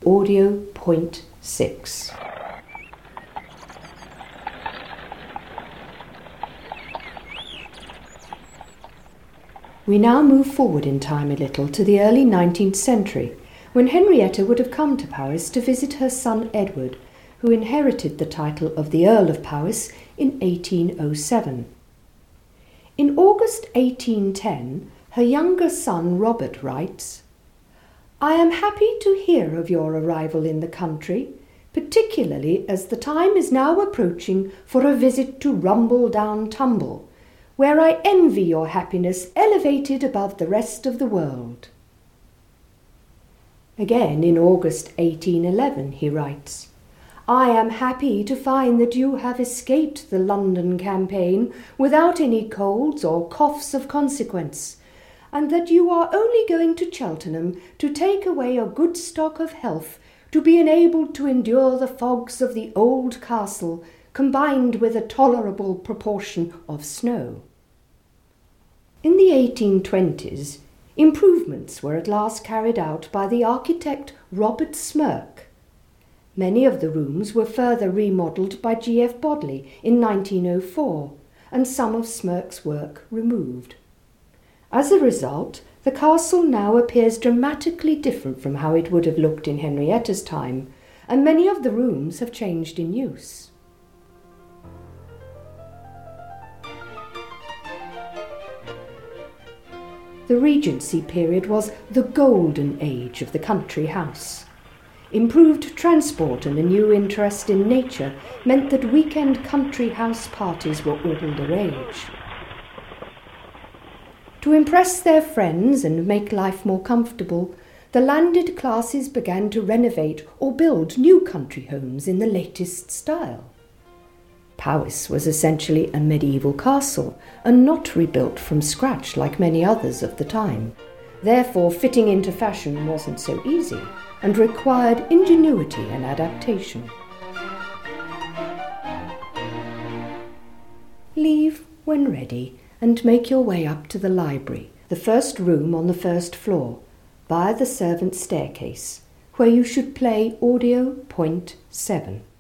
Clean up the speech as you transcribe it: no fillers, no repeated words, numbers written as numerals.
Audio Point 6. We now move forward in time a little to the early 19th century, when Henrietta would have come to Powys to visit her son Edward, who inherited the title of the Earl of Powys in 1807. In August 1810, her younger son Robert writes, "I am happy to hear of your arrival in the country, particularly as the time is now approaching for a visit to Rumble Down Tumble, where I envy your happiness elevated above the rest of the world." Again in August 1811 he writes, "I am happy to find that you have escaped the London campaign without any colds or coughs of consequence, and that you are only going to Cheltenham to take away a good stock of health, to be enabled to endure the fogs of the old castle, combined with a tolerable proportion of snow." In the 1820s, improvements were at last carried out by the architect Robert Smirke. Many of the rooms were further remodelled by G.F. Bodley in 1904, and some of Smirke's work removed. As a result, the castle now appears dramatically different from how it would have looked in Henrietta's time, and many of the rooms have changed in use. The Regency period was the golden age of the country house. Improved transport and a new interest in nature meant that weekend country house parties were all the rage. To impress their friends and make life more comfortable, the landed classes began to renovate or build new country homes in the latest style. Powys was essentially a medieval castle and not rebuilt from scratch like many others of the time. Therefore, fitting into fashion wasn't so easy and required ingenuity and adaptation. Leave when ready and make your way up to the library, the first room on the first floor, via the servants' staircase, where you should play Audio Point 7.